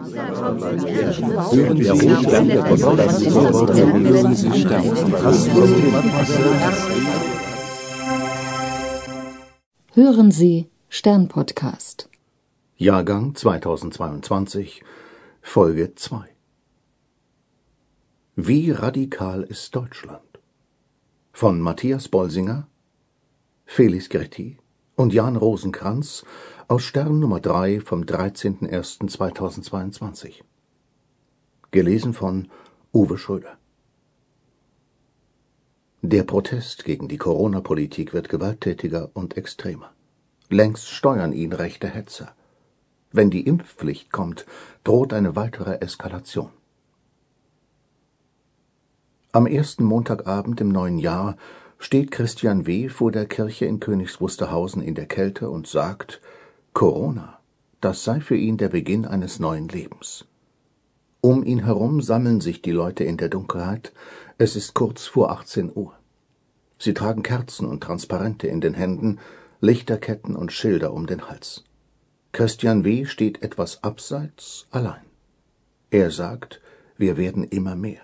Hören Sie Stern-Podcast. Jahrgang 2022, Folge 2. Wie radikal ist Deutschland? Von Matthias Bolsinger, Felix Gretti und Jan Rosenkranz aus Stern Nummer 3 vom 13.01.2022. Gelesen von Uwe Schröder. Der Protest gegen die Corona-Politik wird gewalttätiger und extremer. Längst steuern ihn rechte Hetzer. Wenn die Impfpflicht kommt, droht eine weitere Eskalation. Am ersten Montagabend im neuen Jahr steht Christian W. vor der Kirche in Königs Wusterhausen in der Kälte und sagt, Corona, das sei für ihn der Beginn eines neuen Lebens. Um ihn herum sammeln sich die Leute in der Dunkelheit. Es ist kurz vor 18 Uhr. Sie tragen Kerzen und Transparente in den Händen, Lichterketten und Schilder um den Hals. Christian W. steht etwas abseits, allein. Er sagt, wir werden immer mehr.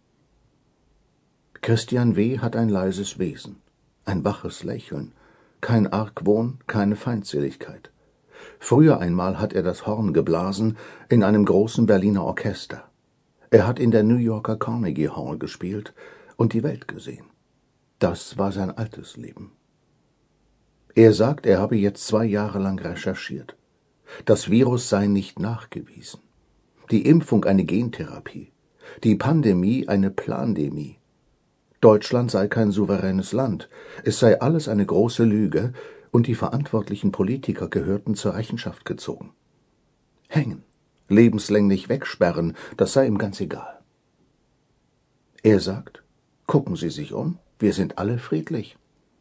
Christian W. hat ein leises Wesen, ein waches Lächeln, kein Argwohn, keine Feindseligkeit. Früher einmal hat er das Horn geblasen in einem großen Berliner Orchester. Er hat in der New Yorker Carnegie Hall gespielt und die Welt gesehen. Das war sein altes Leben. Er sagt, er habe jetzt 2 Jahre lang recherchiert. Das Virus sei nicht nachgewiesen. Die Impfung eine Gentherapie. Die Pandemie eine Plandemie. Deutschland sei kein souveränes Land. Es sei alles eine große Lüge und die verantwortlichen Politiker gehörten zur Rechenschaft gezogen. Hängen, lebenslänglich wegsperren, das sei ihm ganz egal. Er sagt, gucken Sie sich um, wir sind alle friedlich.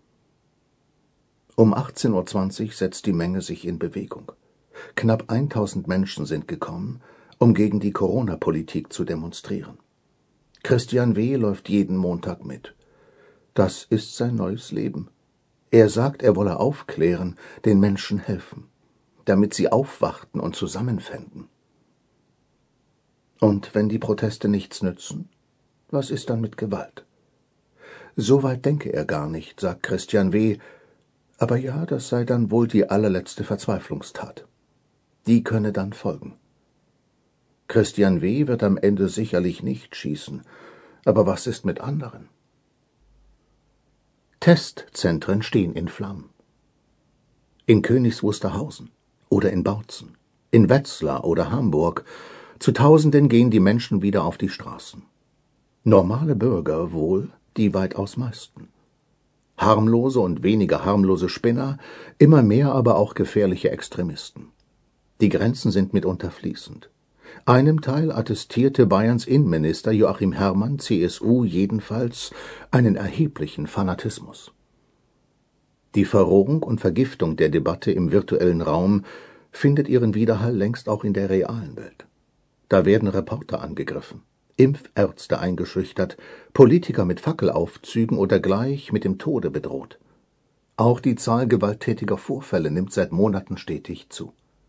Um 18:20 Uhr setzt die Menge sich in Bewegung. Knapp 1000 Menschen sind gekommen, um gegen die Corona-Politik zu demonstrieren. Christian W. läuft jeden Montag mit. Das ist sein neues Leben. Er sagt, er wolle aufklären, den Menschen helfen, damit sie aufwachten und zusammenfänden. Und wenn die Proteste nichts nützen, was ist dann mit Gewalt? So weit denke er gar nicht, sagt Christian W., aber ja, das sei dann wohl die allerletzte Verzweiflungstat. Die könne dann folgen. Christian W. wird am Ende sicherlich nicht schießen, aber was ist mit anderen? Testzentren stehen in Flammen. In Königs Wusterhausen oder in Bautzen, in Wetzlar oder Hamburg, zu Tausenden gehen die Menschen wieder auf die Straßen. Normale Bürger wohl die weitaus meisten. Harmlose und weniger harmlose Spinner, immer mehr aber auch gefährliche Extremisten. Die Grenzen sind mitunter fließend. Einem Teil attestierte Bayerns Innenminister Joachim Herrmann, CSU, jedenfalls einen erheblichen Fanatismus. Die Verrohung und Vergiftung der Debatte im virtuellen Raum findet ihren Widerhall längst auch in der realen Welt. Da werden Reporter angegriffen, Impfärzte eingeschüchtert, Politiker mit Fackelaufzügen oder gleich mit dem Tode bedroht. Auch die Zahl gewalttätiger Vorfälle nimmt seit Monaten stetig zu.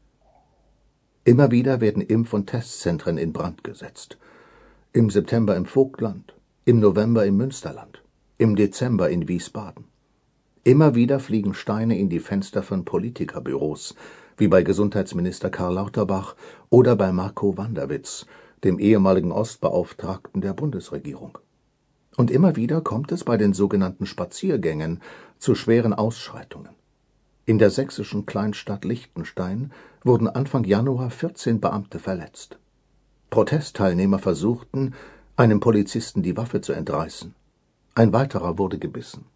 Immer wieder werden Impf- und Testzentren in Brand gesetzt. Im September im Vogtland, im November im Münsterland, im Dezember in Wiesbaden. Immer wieder fliegen Steine in die Fenster von Politikerbüros, wie bei Gesundheitsminister Karl Lauterbach oder bei Marco Wanderwitz, dem ehemaligen Ostbeauftragten der Bundesregierung. Und immer wieder kommt es bei den sogenannten Spaziergängen zu schweren Ausschreitungen. In der sächsischen Kleinstadt Liechtenstein wurden Anfang Januar 14 Beamte verletzt. Protestteilnehmer versuchten, einem Polizisten die Waffe zu entreißen. Ein weiterer wurde gebissen.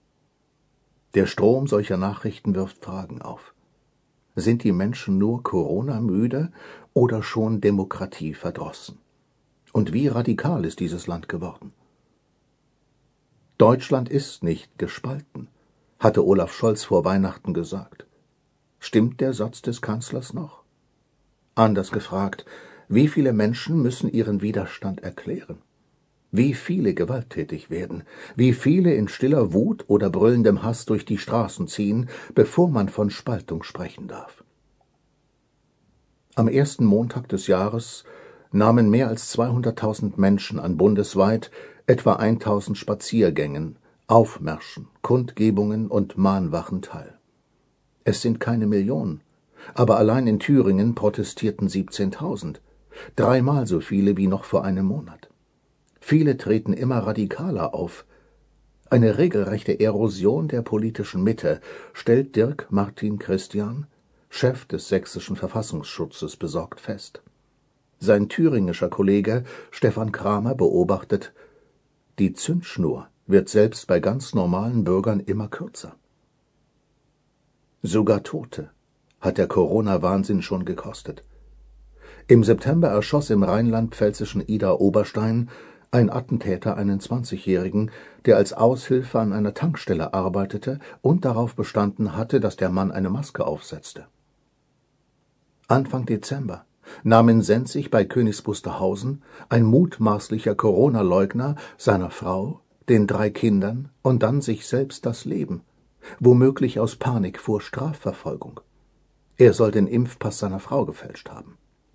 Der Strom solcher Nachrichten wirft Fragen auf. Sind die Menschen nur Corona-müde oder schon Demokratie verdrossen? Und wie radikal ist dieses Land geworden? Deutschland ist nicht gespalten, hatte Olaf Scholz vor Weihnachten gesagt. Stimmt der Satz des Kanzlers noch? Anders gefragt, wie viele Menschen müssen ihren Widerstand erklären? Wie viele gewalttätig werden, wie viele in stiller Wut oder brüllendem Hass durch die Straßen ziehen, bevor man von Spaltung sprechen darf. Am ersten Montag des Jahres nahmen mehr als 200.000 Menschen an bundesweit etwa 1.000 Spaziergängen, Aufmärschen, Kundgebungen und Mahnwachen teil. Es sind keine Millionen, aber allein in Thüringen protestierten 17.000, dreimal so viele wie noch vor einem Monat. Viele treten immer radikaler auf. Eine regelrechte Erosion der politischen Mitte stellt Dirk Martin Christian, Chef des sächsischen Verfassungsschutzes, besorgt fest. Sein thüringischer Kollege Stefan Kramer beobachtet: Die Zündschnur wird selbst bei ganz normalen Bürgern immer kürzer. Sogar Tote hat der Corona-Wahnsinn schon gekostet. Im September erschoss im rheinland-pfälzischen Idar-Oberstein ein Attentäter einen 20-Jährigen, der als Aushilfe an einer Tankstelle arbeitete und darauf bestanden hatte, dass der Mann eine Maske aufsetzte. Anfang Dezember nahm in Senzig bei Königs Wusterhausen ein mutmaßlicher Corona-Leugner seiner Frau, den 3 Kindern und dann sich selbst das Leben, womöglich aus Panik vor Strafverfolgung. Er soll den Impfpass seiner Frau gefälscht haben.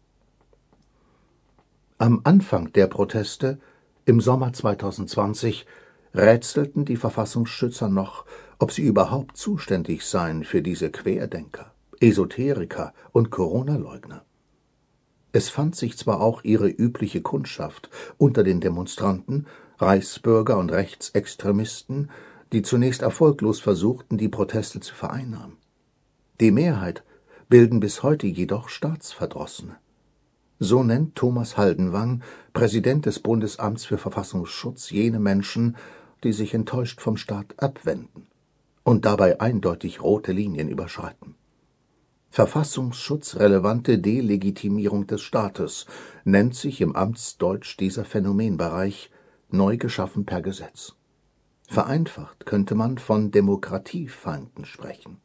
Am Anfang der Proteste im Sommer 2020 rätselten die Verfassungsschützer noch, ob sie überhaupt zuständig seien für diese Querdenker, Esoteriker und Corona-Leugner. Es fand sich zwar auch ihre übliche Kundschaft unter den Demonstranten, Reichsbürger und Rechtsextremisten, die zunächst erfolglos versuchten, die Proteste zu vereinnahmen. Die Mehrheit bilden bis heute jedoch Staatsverdrossene. So nennt Thomas Haldenwang, Präsident des Bundesamts für Verfassungsschutz, jene Menschen, die sich enttäuscht vom Staat abwenden und dabei eindeutig rote Linien überschreiten. Verfassungsschutzrelevante Delegitimierung des Staates nennt sich im Amtsdeutsch dieser Phänomenbereich, neu geschaffen per Gesetz. Vereinfacht könnte man von Demokratiefeinden sprechen.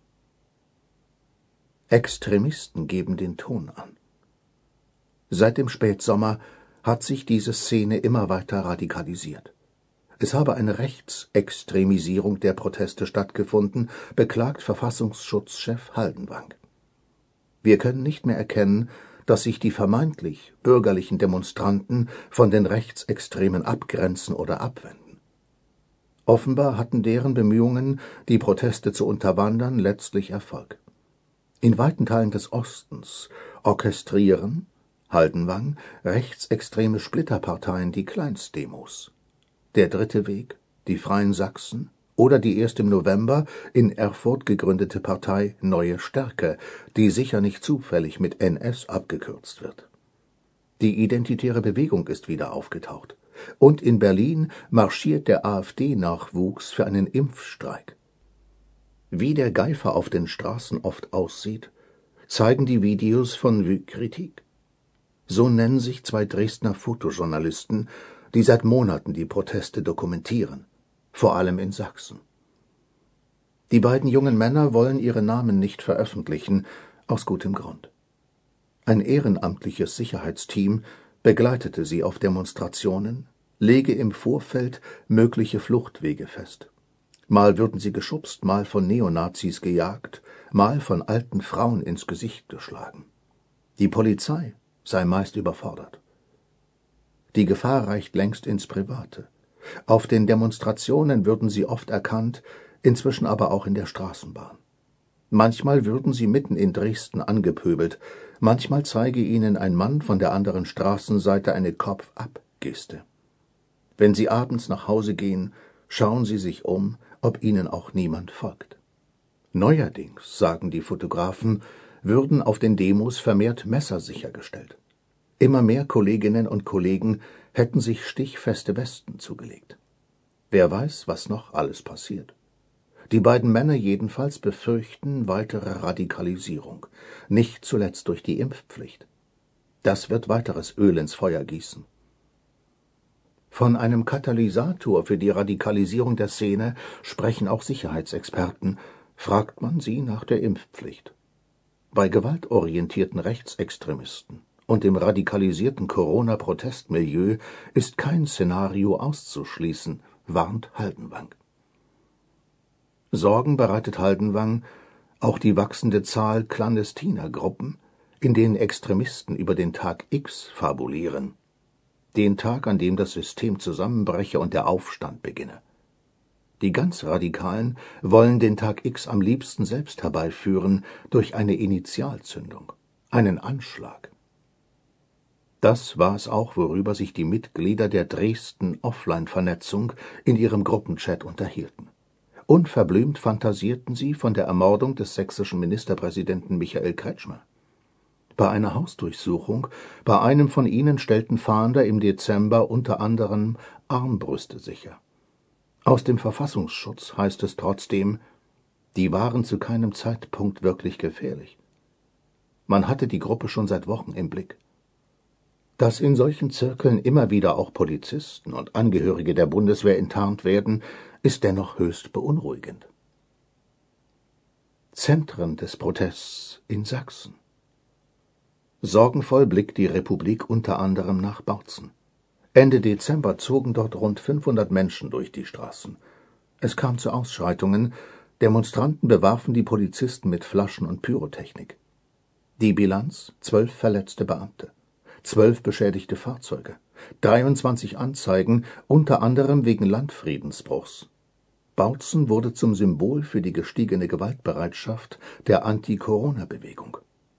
Extremisten geben den Ton an. Seit dem Spätsommer hat sich diese Szene immer weiter radikalisiert. Es habe eine Rechtsextremisierung der Proteste stattgefunden, beklagt Verfassungsschutzchef Haldenwang. Wir können nicht mehr erkennen, dass sich die vermeintlich bürgerlichen Demonstranten von den Rechtsextremen abgrenzen oder abwenden. Offenbar hatten deren Bemühungen, die Proteste zu unterwandern, letztlich Erfolg. In weiten Teilen des Ostens orchestrieren Haldenwang rechtsextreme Splitterparteien die Kleinstdemos. Der Dritte Weg, die Freien Sachsen oder die erst im November in Erfurt gegründete Partei Neue Stärke, die sicher nicht zufällig mit NS abgekürzt wird. Die Identitäre Bewegung ist wieder aufgetaucht. Und in Berlin marschiert der AfD-Nachwuchs für einen Impfstreik. Wie der Geifer auf den Straßen oft aussieht, zeigen die Videos von Vue Kritik. So nennen sich 2 Dresdner Fotojournalisten, die seit Monaten die Proteste dokumentieren, vor allem in Sachsen. Die beiden jungen Männer wollen ihre Namen nicht veröffentlichen, aus gutem Grund. Ein ehrenamtliches Sicherheitsteam begleitete sie auf Demonstrationen, lege im Vorfeld mögliche Fluchtwege fest. Mal würden sie geschubst, mal von Neonazis gejagt, mal von alten Frauen ins Gesicht geschlagen. Die Polizei sei meist überfordert. Die Gefahr reicht längst ins Private. Auf den Demonstrationen würden sie oft erkannt, inzwischen aber auch in der Straßenbahn. Manchmal würden sie mitten in Dresden angepöbelt, manchmal zeige ihnen ein Mann von der anderen Straßenseite eine Kopf-ab-Geste. Wenn sie abends nach Hause gehen, schauen sie sich um, ob ihnen auch niemand folgt. Neuerdings, sagen die Fotografen, würden auf den Demos vermehrt Messer sichergestellt. Immer mehr Kolleginnen und Kollegen hätten sich stichfeste Westen zugelegt. Wer weiß, was noch alles passiert. Die beiden Männer jedenfalls befürchten weitere Radikalisierung, nicht zuletzt durch die Impfpflicht. Das wird weiteres Öl ins Feuer gießen. Von einem Katalysator für die Radikalisierung der Szene sprechen auch Sicherheitsexperten, fragt man sie nach der Impfpflicht. Bei gewaltorientierten Rechtsextremisten und im radikalisierten Corona-Protestmilieu ist kein Szenario auszuschließen, warnt Haldenwang. Sorgen bereitet Haldenwang auch die wachsende Zahl clandestiner Gruppen, in denen Extremisten über den Tag X fabulieren, den Tag, an dem das System zusammenbreche und der Aufstand beginne. Die ganz Radikalen wollen den Tag X am liebsten selbst herbeiführen durch eine Initialzündung, einen Anschlag. Das war es auch, worüber sich die Mitglieder der Dresden-Offline-Vernetzung in ihrem Gruppenchat unterhielten. Unverblümt fantasierten sie von der Ermordung des sächsischen Ministerpräsidenten Michael Kretschmer. Bei einer Hausdurchsuchung bei einem von ihnen stellten Fahnder im Dezember unter anderem Armbrüste sicher. Aus dem Verfassungsschutz heißt es trotzdem, die waren zu keinem Zeitpunkt wirklich gefährlich. Man hatte die Gruppe schon seit Wochen im Blick. Dass in solchen Zirkeln immer wieder auch Polizisten und Angehörige der Bundeswehr enttarnt werden, ist dennoch höchst beunruhigend. Zentren des Protests in Sachsen. Sorgenvoll blickt die Republik unter anderem nach Bautzen. Ende Dezember zogen dort rund 500 Menschen durch die Straßen. Es kam zu Ausschreitungen, Demonstranten bewarfen die Polizisten mit Flaschen und Pyrotechnik. Die Bilanz: 12 verletzte Beamte, 12 beschädigte Fahrzeuge, 23 Anzeigen, unter anderem wegen Landfriedensbruchs. Bautzen wurde zum Symbol für die gestiegene Gewaltbereitschaft der Anti-Corona-Bewegung.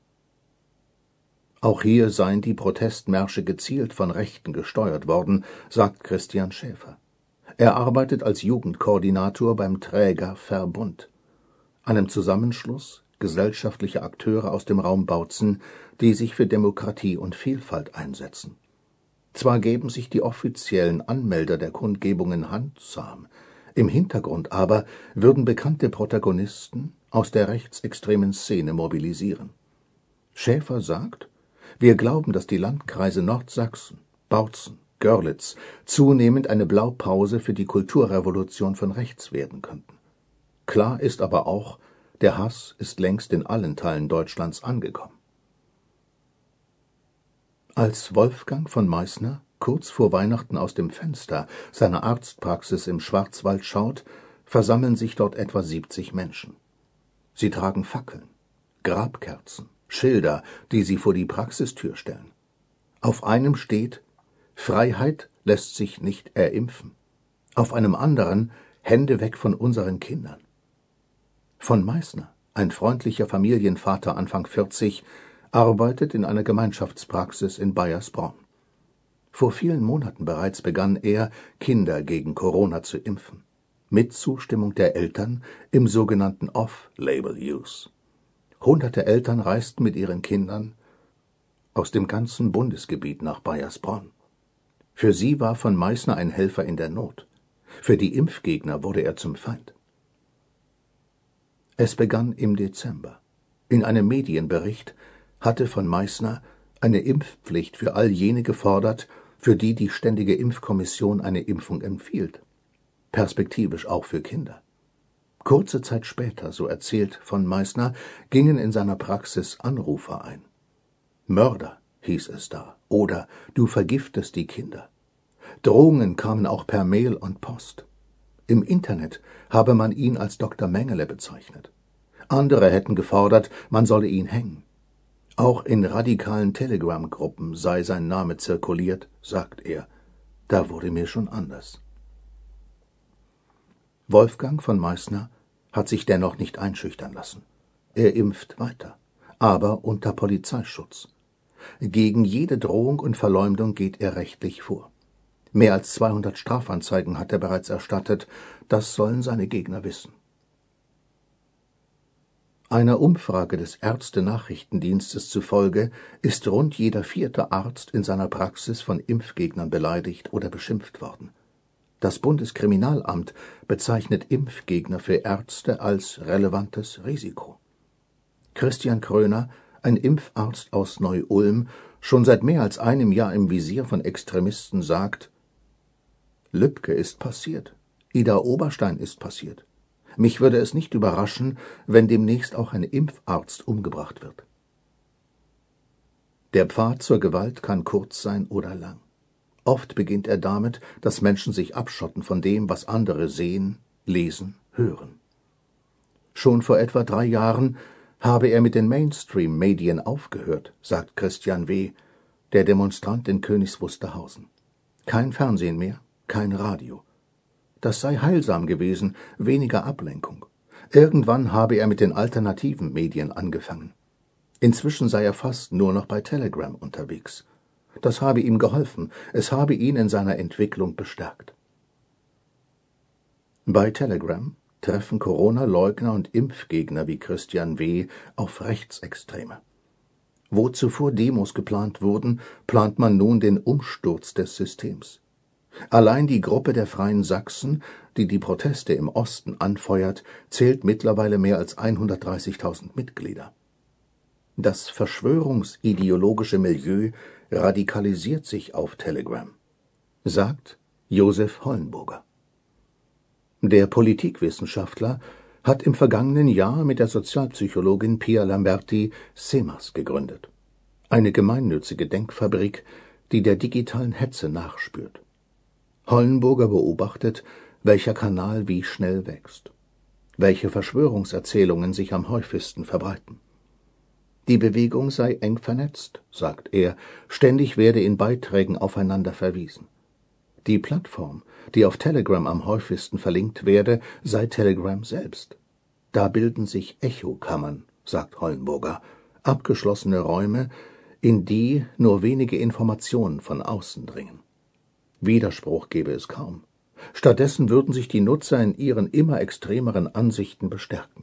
Auch hier seien die Protestmärsche gezielt von Rechten gesteuert worden, sagt Christian Schäfer. Er arbeitet als Jugendkoordinator beim Träger Verbund, einem Zusammenschluss gesellschaftlicher Akteure aus dem Raum Bautzen, die sich für Demokratie und Vielfalt einsetzen. Zwar geben sich die offiziellen Anmelder der Kundgebungen handsam, im Hintergrund aber würden bekannte Protagonisten aus der rechtsextremen Szene mobilisieren. Schäfer sagt, wir glauben, dass die Landkreise Nordsachsen, Bautzen, Görlitz zunehmend eine Blaupause für die Kulturrevolution von rechts werden könnten. Klar ist aber auch, der Hass ist längst in allen Teilen Deutschlands angekommen. Als Wolfgang von Meißner kurz vor Weihnachten aus dem Fenster seiner Arztpraxis im Schwarzwald schaut, versammeln sich dort etwa 70 Menschen. Sie tragen Fackeln, Grabkerzen, Schilder, die sie vor die Praxistür stellen. Auf einem steht: Freiheit lässt sich nicht erimpfen. Auf einem anderen: Hände weg von unseren Kindern. Von Meißner, ein freundlicher Familienvater Anfang 40, arbeitet in einer Gemeinschaftspraxis in Baiersbronn. Vor vielen Monaten bereits begann er, Kinder gegen Corona zu impfen, mit Zustimmung der Eltern im sogenannten Off-Label-Use. Hunderte Eltern reisten mit ihren Kindern aus dem ganzen Bundesgebiet nach Baiersbronn. Für sie war von Meißner ein Helfer in der Not. Für die Impfgegner wurde er zum Feind. Es begann im Dezember. In einem Medienbericht hatte von Meißner eine Impfpflicht für all jene gefordert, für die die Ständige Impfkommission eine Impfung empfiehlt. Perspektivisch auch für Kinder. Kurze Zeit später, so erzählt von Meißner, gingen in seiner Praxis Anrufer ein. Mörder, hieß es da, oder du vergiftest die Kinder. Drohungen kamen auch per Mail und Post. Im Internet habe man ihn als Dr. Mengele bezeichnet. Andere hätten gefordert, man solle ihn hängen. Auch in radikalen Telegram-Gruppen sei sein Name zirkuliert, sagt er. Da wurde mir schon anders. Wolfgang von Meißner hat sich dennoch nicht einschüchtern lassen. Er impft weiter, aber unter Polizeischutz. Gegen jede Drohung und Verleumdung geht er rechtlich vor. Mehr als 200 Strafanzeigen hat er bereits erstattet, das sollen seine Gegner wissen. Einer Umfrage des Ärzte-Nachrichtendienstes zufolge ist rund jeder 4. Arzt in seiner Praxis von Impfgegnern beleidigt oder beschimpft worden. Das Bundeskriminalamt bezeichnet Impfgegner für Ärzte als relevantes Risiko. Christian Kröner, ein Impfarzt aus Neu-Ulm, schon seit mehr als einem Jahr im Visier von Extremisten, sagt: Lübcke ist passiert, Ida Oberstein ist passiert. Mich würde es nicht überraschen, wenn demnächst auch ein Impfarzt umgebracht wird. Der Pfad zur Gewalt kann kurz sein oder lang. Oft beginnt er damit, dass Menschen sich abschotten von dem, was andere sehen, lesen, hören. Schon vor etwa 3 Jahren habe er mit den Mainstream-Medien aufgehört, sagt Christian W., der Demonstrant in Königs Wusterhausen. Kein Fernsehen mehr, kein Radio. Das sei heilsam gewesen, weniger Ablenkung. Irgendwann habe er mit den alternativen Medien angefangen. Inzwischen sei er fast nur noch bei Telegram unterwegs. Das habe ihm geholfen, es habe ihn in seiner Entwicklung bestärkt. Bei Telegram treffen Corona-Leugner und Impfgegner wie Christian W. auf Rechtsextreme. Wo zuvor Demos geplant wurden, plant man nun den Umsturz des Systems. Allein die Gruppe der Freien Sachsen, die die Proteste im Osten anfeuert, zählt mittlerweile mehr als 130.000 Mitglieder. Das verschwörungsideologische Milieu radikalisiert sich auf Telegram, sagt Josef Hollenburger. Der Politikwissenschaftler hat im vergangenen Jahr mit der Sozialpsychologin Pia Lamberti SEMAS gegründet, eine gemeinnützige Denkfabrik, die der digitalen Hetze nachspürt. Hollenburger beobachtet, welcher Kanal wie schnell wächst, welche Verschwörungserzählungen sich am häufigsten verbreiten. Die Bewegung sei eng vernetzt, sagt er, ständig werde in Beiträgen aufeinander verwiesen. Die Plattform, die auf Telegram am häufigsten verlinkt werde, sei Telegram selbst. Da bilden sich Echokammern, sagt Hollenburger, abgeschlossene Räume, in die nur wenige Informationen von außen dringen. Widerspruch gebe es kaum. Stattdessen würden sich die Nutzer in ihren immer extremeren Ansichten bestärken.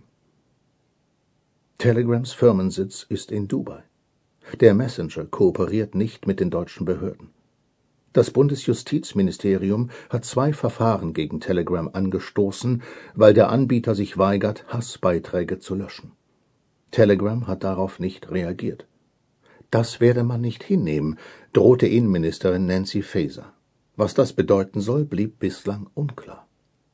Telegrams Firmensitz ist in Dubai. Der Messenger kooperiert nicht mit den deutschen Behörden. Das Bundesjustizministerium hat 2 Verfahren gegen Telegram angestoßen, weil der Anbieter sich weigert, Hassbeiträge zu löschen. Telegram hat darauf nicht reagiert. Das werde man nicht hinnehmen, drohte Innenministerin Nancy Faeser. Was das bedeuten soll, blieb bislang unklar.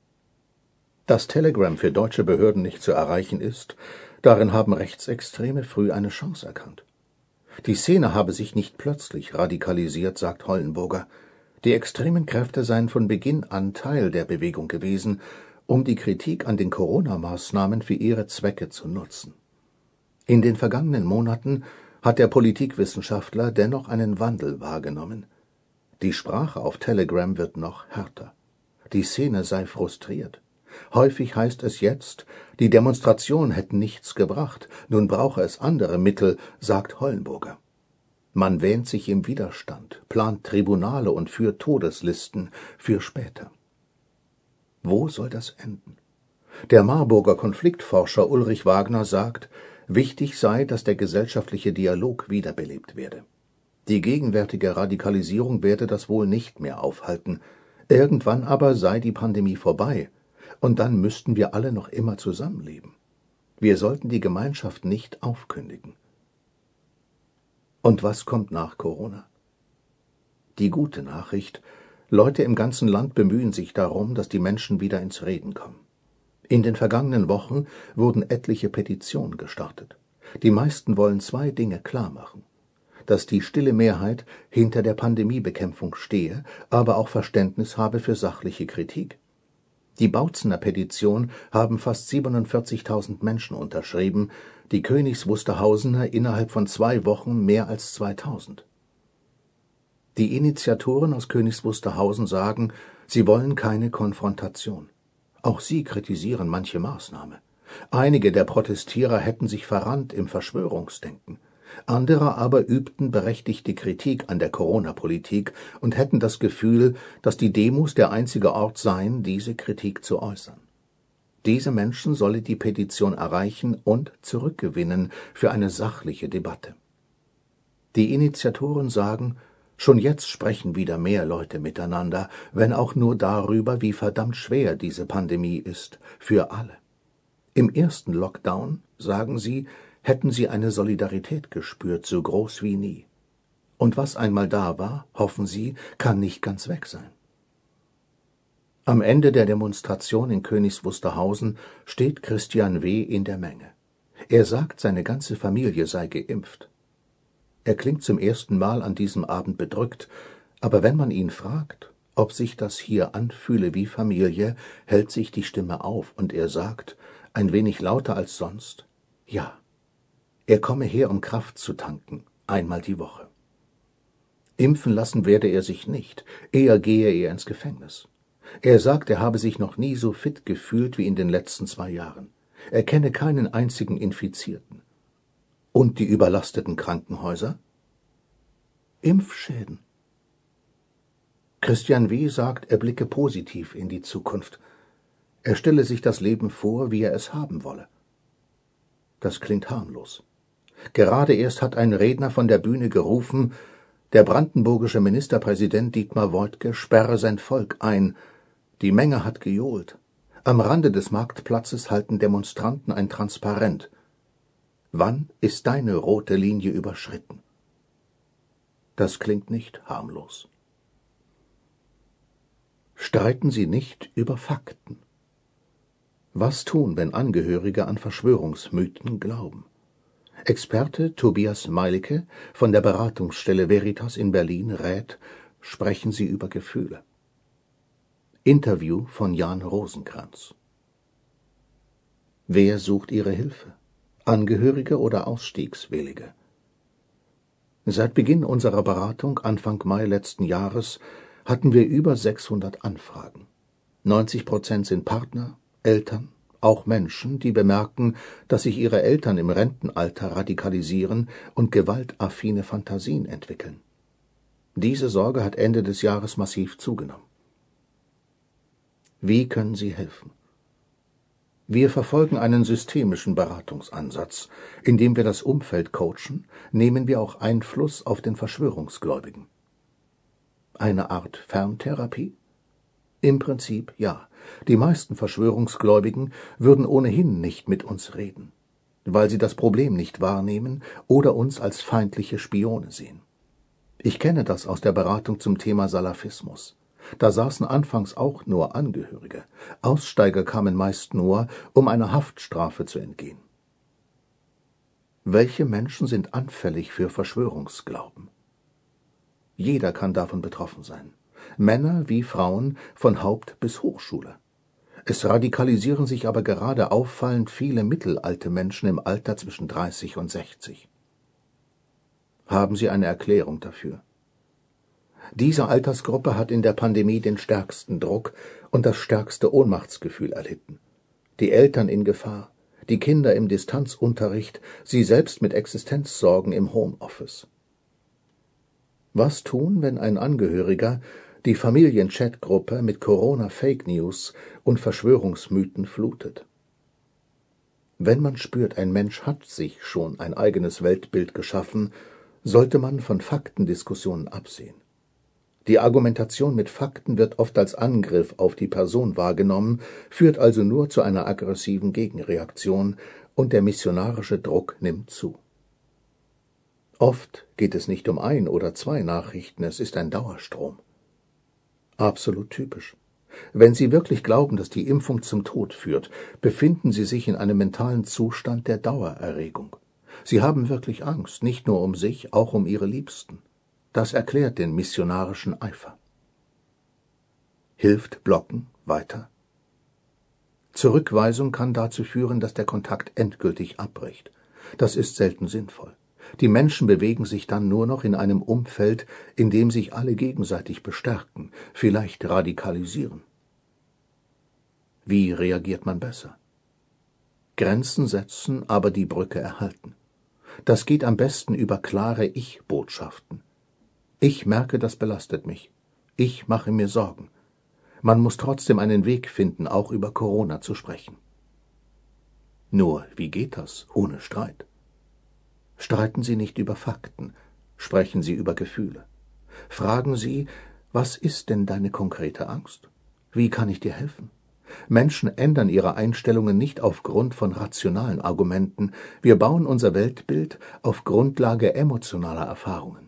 Dass Telegram für deutsche Behörden nicht zu erreichen ist, darin haben Rechtsextreme früh eine Chance erkannt. Die Szene habe sich nicht plötzlich radikalisiert, sagt Hollenburger. Die extremen Kräfte seien von Beginn an Teil der Bewegung gewesen, um die Kritik an den Corona-Maßnahmen für ihre Zwecke zu nutzen. In den vergangenen Monaten hat der Politikwissenschaftler dennoch einen Wandel wahrgenommen. Die Sprache auf Telegram wird noch härter. Die Szene sei frustriert. Häufig heißt es jetzt, die Demonstrationen hätten nichts gebracht, nun brauche es andere Mittel, sagt Hollenburger. Man wähnt sich im Widerstand, plant Tribunale und führt Todeslisten für später. Wo soll das enden? Der Marburger Konfliktforscher Ulrich Wagner sagt, wichtig sei, dass der gesellschaftliche Dialog wiederbelebt werde. Die gegenwärtige Radikalisierung werde das wohl nicht mehr aufhalten. Irgendwann aber sei die Pandemie vorbei, und dann müssten wir alle noch immer zusammenleben. Wir sollten die Gemeinschaft nicht aufkündigen. Und was kommt nach Corona? Die gute Nachricht: Leute im ganzen Land bemühen sich darum, dass die Menschen wieder ins Reden kommen. In den vergangenen Wochen wurden etliche Petitionen gestartet. Die meisten wollen 2 Dinge klarmachen: dass die stille Mehrheit hinter der Pandemiebekämpfung stehe, aber auch Verständnis habe für sachliche Kritik. Die Bautzener Petition haben fast 47.000 Menschen unterschrieben, die Königs Wusterhausener innerhalb von 2 Wochen mehr als 2.000. Die Initiatoren aus Königs Wusterhausen sagen, sie wollen keine Konfrontation. Auch sie kritisieren manche Maßnahme. Einige der Protestierer hätten sich verrannt im Verschwörungsdenken. Andere aber übten berechtigte Kritik an der Corona-Politik und hätten das Gefühl, dass die Demos der einzige Ort seien, diese Kritik zu äußern. Diese Menschen solle die Petition erreichen und zurückgewinnen für eine sachliche Debatte. Die Initiatoren sagen, schon jetzt sprechen wieder mehr Leute miteinander, wenn auch nur darüber, wie verdammt schwer diese Pandemie ist, für alle. Im ersten Lockdown, sagen sie, hätten sie eine Solidarität gespürt, so groß wie nie. Und was einmal da war, hoffen sie, kann nicht ganz weg sein. Am Ende der Demonstration in Königs Wusterhausen steht Christian W. in der Menge. Er sagt, seine ganze Familie sei geimpft. Er klingt zum ersten Mal an diesem Abend bedrückt, aber wenn man ihn fragt, ob sich das hier anfühle wie Familie, hält sich die Stimme auf und er sagt, ein wenig lauter als sonst, ja. Er komme her, um Kraft zu tanken, einmal die Woche. Impfen lassen werde er sich nicht, eher gehe er ins Gefängnis. Er sagt, er habe sich noch nie so fit gefühlt wie in den letzten 2 Jahren. Er kenne keinen einzigen Infizierten. Und die überlasteten Krankenhäuser? Impfschäden. Christian W. sagt, er blicke positiv in die Zukunft. Er stelle sich das Leben vor, wie er es haben wolle. Das klingt harmlos. Gerade erst hat ein Redner von der Bühne gerufen, der brandenburgische Ministerpräsident Dietmar Woidke sperre sein Volk ein. Die Menge hat gejohlt. Am Rande des Marktplatzes halten Demonstranten ein Transparent. Wann ist deine rote Linie überschritten? Das klingt nicht harmlos. Streiten Sie nicht über Fakten. Was tun, wenn Angehörige an Verschwörungsmythen glauben? Experte Tobias Meilicke von der Beratungsstelle Veritas in Berlin rät, sprechen Sie über Gefühle. Interview von Jan Rosenkrantz. Wer sucht Ihre Hilfe? Angehörige oder Ausstiegswillige? Seit Beginn unserer Beratung Anfang Mai letzten Jahres hatten wir über 600 Anfragen. 90% sind Partner, Eltern, auch Menschen, die bemerken, dass sich ihre Eltern im Rentenalter radikalisieren und gewaltaffine Fantasien entwickeln. Diese Sorge hat Ende des Jahres massiv zugenommen. Wie können Sie helfen? Wir verfolgen einen systemischen Beratungsansatz. Indem wir das Umfeld coachen, nehmen wir auch Einfluss auf den Verschwörungsgläubigen. Eine Art Ferntherapie? Im Prinzip ja. Die meisten Verschwörungsgläubigen würden ohnehin nicht mit uns reden, weil sie das Problem nicht wahrnehmen oder uns als feindliche Spione sehen. Ich kenne das aus der Beratung zum Thema Salafismus. Da saßen anfangs auch nur Angehörige. Aussteiger kamen meist nur, um einer Haftstrafe zu entgehen. Welche Menschen sind anfällig für Verschwörungsglauben? Jeder kann davon betroffen sein. Männer wie Frauen von Haupt- bis Hochschule. Es radikalisieren sich aber gerade auffallend viele mittelalte Menschen im Alter zwischen 30 und 60. Haben Sie eine Erklärung dafür? Diese Altersgruppe hat in der Pandemie den stärksten Druck und das stärkste Ohnmachtsgefühl erlitten. Die Eltern in Gefahr, die Kinder im Distanzunterricht, sie selbst mit Existenzsorgen im Homeoffice. Was tun, wenn ein Angehöriger die Familienchatgruppe mit Corona-Fake-News und Verschwörungsmythen flutet? Wenn man spürt, ein Mensch hat sich schon ein eigenes Weltbild geschaffen, sollte man von Faktendiskussionen absehen. Die Argumentation mit Fakten wird oft als Angriff auf die Person wahrgenommen, führt also nur zu einer aggressiven Gegenreaktion und der missionarische Druck nimmt zu. Oft geht es nicht um 1 oder 2 Nachrichten, es ist ein Dauerstrom. Absolut typisch. Wenn Sie wirklich glauben, dass die Impfung zum Tod führt, befinden Sie sich in einem mentalen Zustand der Dauererregung. Sie haben wirklich Angst, nicht nur um sich, auch um Ihre Liebsten. Das erklärt den missionarischen Eifer. Hilft Blocken weiter? Zurückweisung kann dazu führen, dass der Kontakt endgültig abbricht. Das ist selten sinnvoll. Die Menschen bewegen sich dann nur noch in einem Umfeld, in dem sich alle gegenseitig bestärken, vielleicht radikalisieren. Wie reagiert man besser? Grenzen setzen, aber die Brücke erhalten. Das geht am besten über klare Ich-Botschaften. Ich merke, das belastet mich. Ich mache mir Sorgen. Man muss trotzdem einen Weg finden, auch über Corona zu sprechen. Nur, wie geht das ohne Streit? Streiten Sie nicht über Fakten, sprechen Sie über Gefühle. Fragen Sie, was ist denn deine konkrete Angst? Wie kann ich dir helfen? Menschen ändern ihre Einstellungen nicht aufgrund von rationalen Argumenten. Wir bauen unser Weltbild auf Grundlage emotionaler Erfahrungen.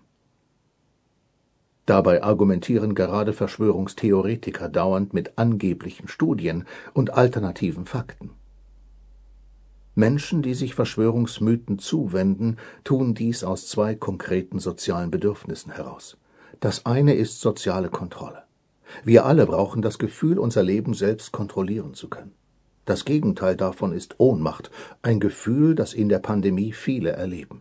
Dabei argumentieren gerade Verschwörungstheoretiker dauernd mit angeblichen Studien und alternativen Fakten. Menschen, die sich Verschwörungsmythen zuwenden, tun dies aus 2 konkreten sozialen Bedürfnissen heraus. Das eine ist soziale Kontrolle. Wir alle brauchen das Gefühl, unser Leben selbst kontrollieren zu können. Das Gegenteil davon ist Ohnmacht, ein Gefühl, das in der Pandemie viele erleben.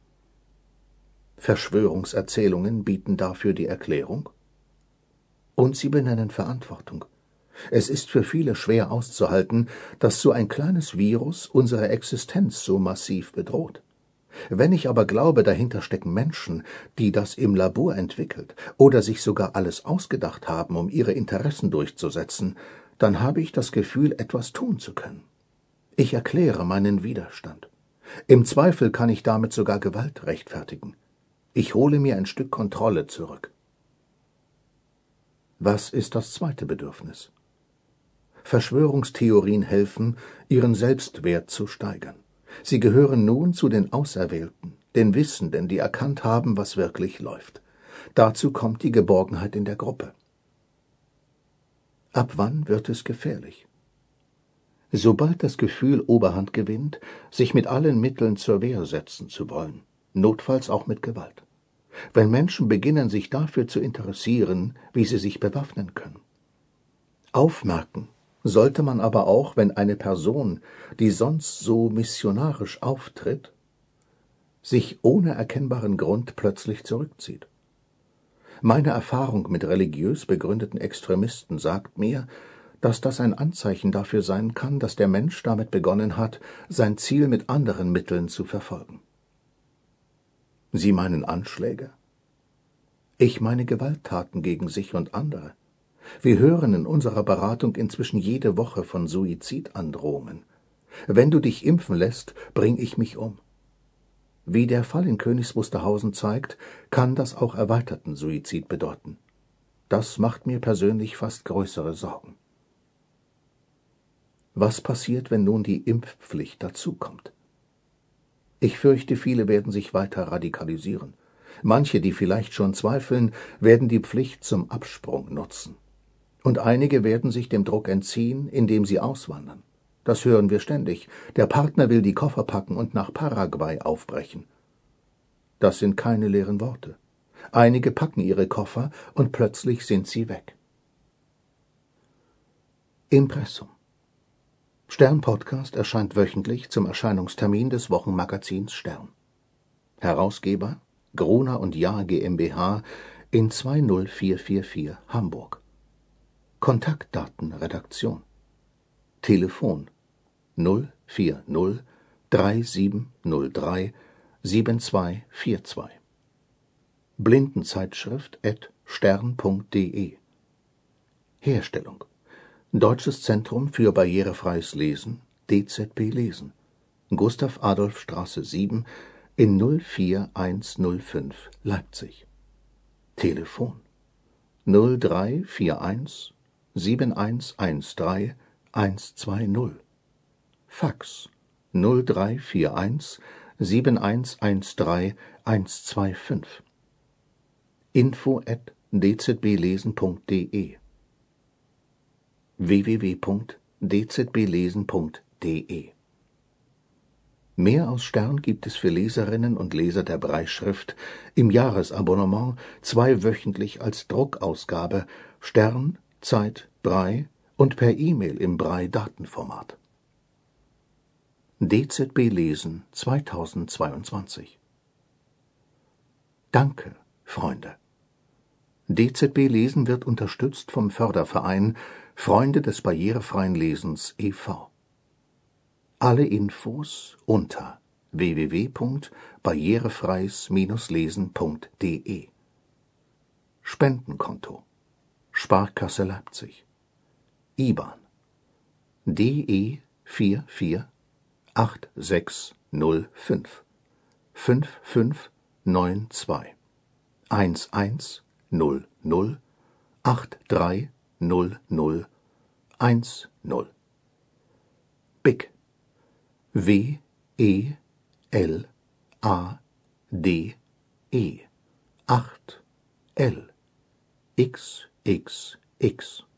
Verschwörungserzählungen bieten dafür die Erklärung. Und sie benennen Verantwortung. Es ist für viele schwer auszuhalten, dass so ein kleines Virus unsere Existenz so massiv bedroht. Wenn ich aber glaube, dahinter stecken Menschen, die das im Labor entwickelt oder sich sogar alles ausgedacht haben, um ihre Interessen durchzusetzen, dann habe ich das Gefühl, etwas tun zu können. Ich erkläre meinen Widerstand. Im Zweifel kann ich damit sogar Gewalt rechtfertigen. Ich hole mir ein Stück Kontrolle zurück. Was ist das zweite Bedürfnis? Verschwörungstheorien helfen, ihren Selbstwert zu steigern. Sie gehören nun zu den Auserwählten, den Wissenden, die erkannt haben, was wirklich läuft. Dazu kommt die Geborgenheit in der Gruppe. Ab wann wird es gefährlich? Sobald das Gefühl Oberhand gewinnt, sich mit allen Mitteln zur Wehr setzen zu wollen, notfalls auch mit Gewalt. Wenn Menschen beginnen, sich dafür zu interessieren, wie sie sich bewaffnen können. Aufmerken sollte man aber auch, wenn eine Person, die sonst so missionarisch auftritt, sich ohne erkennbaren Grund plötzlich zurückzieht. Meine Erfahrung mit religiös begründeten Extremisten sagt mir, dass das ein Anzeichen dafür sein kann, dass der Mensch damit begonnen hat, sein Ziel mit anderen Mitteln zu verfolgen. Sie meinen Anschläge? Ich meine Gewalttaten gegen sich und andere. Wir hören in unserer Beratung inzwischen jede Woche von Suizidandrohungen. Wenn du dich impfen lässt, bring ich mich um. Wie der Fall in Königs Wusterhausen zeigt, kann das auch erweiterten Suizid bedeuten. Das macht mir persönlich fast größere Sorgen. Was passiert, wenn nun die Impfpflicht dazukommt? Ich fürchte, viele werden sich weiter radikalisieren. Manche, die vielleicht schon zweifeln, werden die Pflicht zum Absprung nutzen. Und einige werden sich dem Druck entziehen, indem sie auswandern. Das hören wir ständig. Der Partner will die Koffer packen und nach Paraguay aufbrechen. Das sind keine leeren Worte. Einige packen ihre Koffer und plötzlich sind sie weg. Impressum. Stern-Podcast erscheint wöchentlich zum Erscheinungstermin des Wochenmagazins Stern. Herausgeber Gruner und Jahr GmbH in 20444 Hamburg. Kontaktdaten Redaktion. Telefon 040 3703 7242. Blindenzeitschrift@stern.de. Herstellung Deutsches Zentrum für barrierefreies Lesen, DZB Lesen, Gustav-Adolf-Straße 7 in 04105 Leipzig. Telefon 0341 7113 120. Fax 0341 7113 125. info@dzblesen.de. www.dzblesen.de. Mehr aus Stern gibt es für Leserinnen und Leser der Brailleschrift im Jahresabonnement 2-wöchentlich als Druckausgabe Stern, Zeit, Braille und per E-Mail im Braille-Datenformat. DZB Lesen 2022. Danke, Freunde. DZB Lesen wird unterstützt vom Förderverein Freunde des barrierefreien Lesens e.V. Alle Infos unter www.barrierefreies-lesen.de. Spendenkonto Sparkasse Leipzig. IBAN DE 448605 5592 1100 8300 10. BIC WELADE 8L XXX